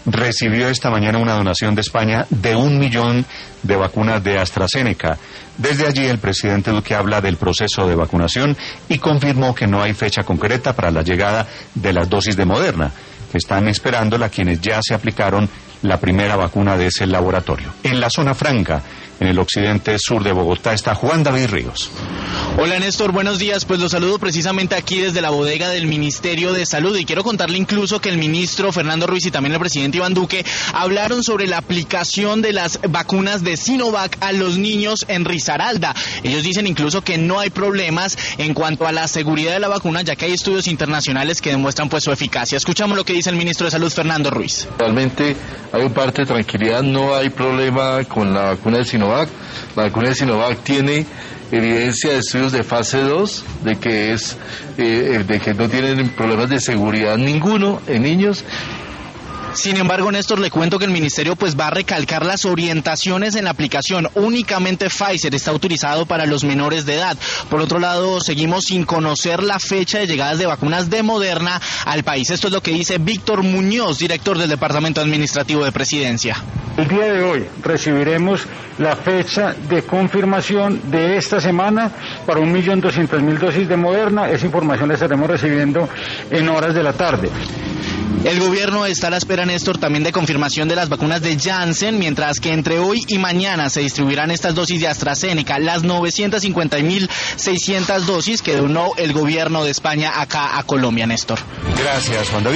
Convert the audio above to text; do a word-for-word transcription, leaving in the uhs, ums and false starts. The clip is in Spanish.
recibió esta mañana una donación de España de un millón de vacunas de AstraZeneca. Desde allí el presidente Duque habla del proceso de vacunación y confirmó que no hay fecha concreta para la llegada de las dosis de Moderna, que están esperándola quienes ya se aplicaron la primera vacuna de ese laboratorio. En la zona franca, en el occidente sur de Bogotá, está Juan David Ríos. Hola Néstor, buenos días. Pues lo saludo precisamente aquí desde la bodega del Ministerio de Salud y quiero contarle incluso que el ministro Fernando Ruiz y también el presidente Iván Duque hablaron sobre la aplicación de las vacunas de Sinovac a los niños en Risaralda. Ellos dicen incluso que no hay problemas en cuanto a la seguridad de la vacuna, ya que hay estudios internacionales que demuestran pues su eficacia. Escuchamos lo que dice el ministro de Salud, Fernando Ruiz. Realmente hay un parte de tranquilidad, no hay problema con la vacuna de Sinovac. La vacuna de Sinovac tiene evidencia de estudios de fase dos de que es eh, de que no tienen problemas de seguridad ninguno en niños. Sin embargo, Néstor, le cuento que el ministerio pues va a recalcar las orientaciones en la aplicación. Únicamente Pfizer está autorizado para los menores de edad. Por otro lado, seguimos sin conocer la fecha de llegadas de vacunas de Moderna al país. Esto es lo que dice Víctor Muñoz, director del Departamento Administrativo de Presidencia. El día de hoy recibiremos la fecha de confirmación de esta semana para un millón doscientas mil dosis de Moderna. Esa información la estaremos recibiendo en horas de la tarde. El gobierno está a la espera, Néstor, también de confirmación de las vacunas de Janssen, mientras que entre hoy y mañana se distribuirán estas dosis de AstraZeneca, las novecientas cincuenta mil seiscientas dosis que donó el gobierno de España acá a Colombia, Néstor. Gracias, Juan David.